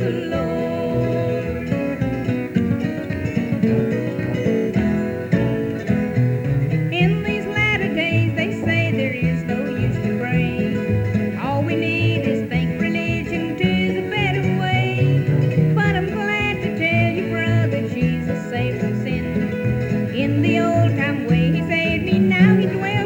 the Lord. In these latter days, they say there is no use to pray. All we need is think religion is a better way. But I'm glad to tell you, brother, Jesus saved from sin. In the old time way, he saved me, now he dwells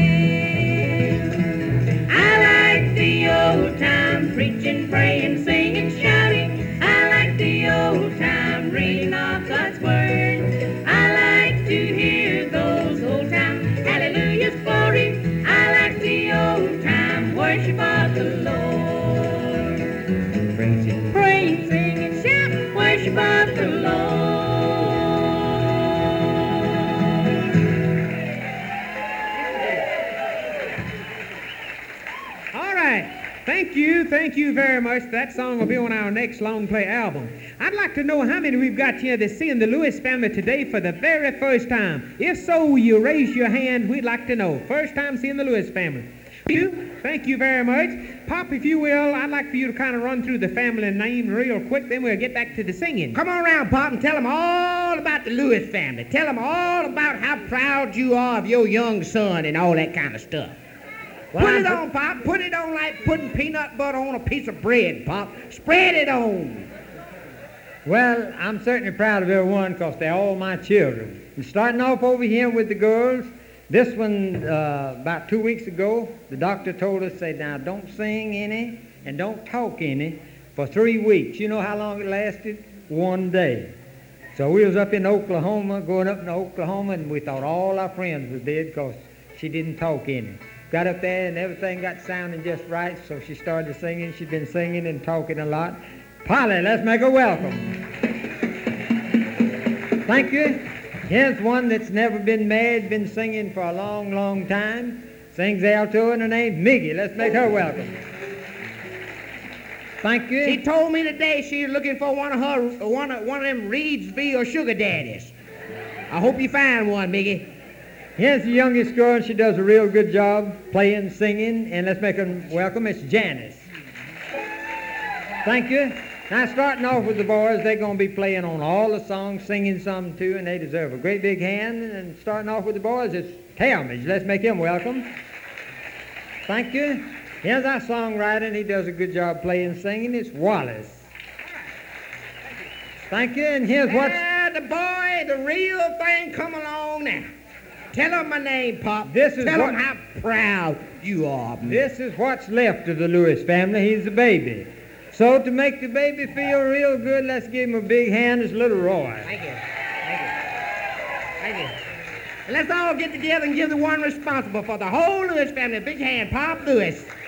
within. I like the old time preaching, praying, singing, shouting. I like the old time reading of God's word. I like to hear those old time hallelujahs for him. I like the old time worship of the Lord. Praying, singing, shouting, worship of the Lord. Thank you very much. That song will be on our next long play album. I'd like to know how many we've got here that's seeing the Lewis family today for the very first time. If so, will you raise your hand? We'd like to know. First time seeing the Lewis family. Thank you very much. Pop, if you will, I'd like for you to kind of run through the family name real quick, then we'll get back to the singing. Come on around, Pop, and tell them all about the Lewis family. Tell them all about how proud you are of your young son and all that kind of stuff. Well, put it on, Pop. Put it on like putting peanut butter on a piece of bread, Pop. Spread it on. Well, I'm certainly proud of everyone because they're all my children. And starting off over here with the girls, this one, about 2 weeks ago, the doctor told us, say, now don't sing any and don't talk any for 3 weeks. You know how long it lasted? 1 day. So we was up in Oklahoma, going up in Oklahoma, and we thought all our friends was dead because she didn't talk any. Got up there and everything got sounding just right, so she started singing. She'd been singing and talking a lot. Polly, let's make her welcome. Thank you. Here's one that's never been married, been singing for a long, long time. Sings alto, and her name's Miggy. Let's make her welcome. Thank you. She told me today she's looking for one of them Reedsville sugar daddies. I hope you find one, Miggy. Here's the youngest girl, and she does a real good job playing, singing, and let's make her welcome. It's Janice. Thank you. Now, starting off with the boys, they're going to be playing on all the songs, singing some too, and they deserve a great big hand. And starting off with the boys, it's Talmadge. Let's make him welcome. Thank you. Here's our songwriter, and he does a good job playing, singing. It's Wallace. Thank you. And here's what... the boy, the real thing, come along now. Tell them my name, Pop. Tell them how proud you are of me. This is what's left of the Lewis family. He's the baby. So to make the baby feel real good, let's give him a big hand. It's little Roy. Thank you. And let's all get together and give the one responsible for the whole Lewis family a big hand, Pop Lewis.